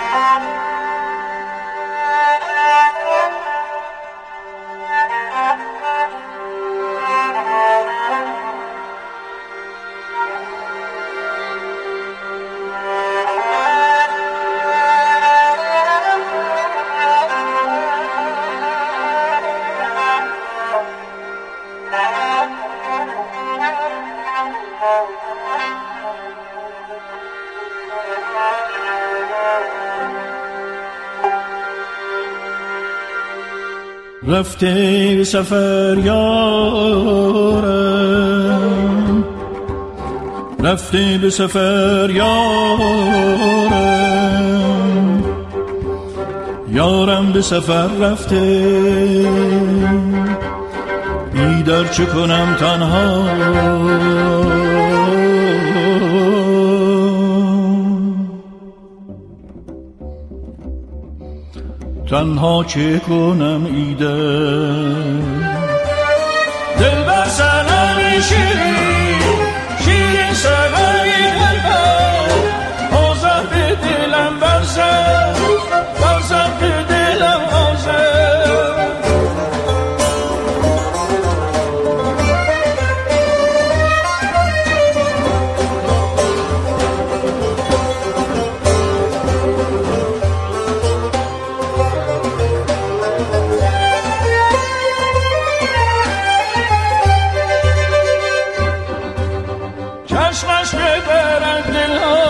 رفته به سفر یارم، رفته به سفر یارم، یارم به سفر رفته، بیدار چه کنم تنها، تنها چه کنم ایده دل بر سنمی شیرین شیرین سنمی دلبر آزد به دلم برزد برزد به دلم آزد چشمش ببرد دلها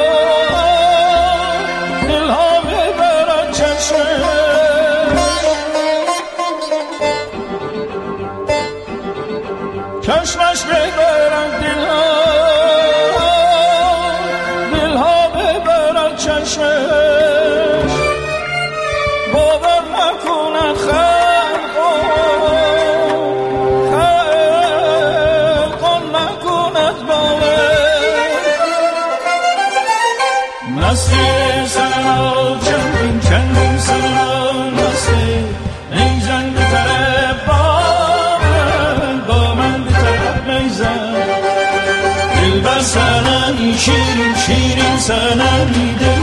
دلها ببرد چشمش چشمش ببرد دلها دلها ببرد چشمش باور نکند مستی سرها چندین چندین سرها مستی نیزن به طرف با من به طرف نیزن دل بر سنمی شیرین شیرین سنمی دل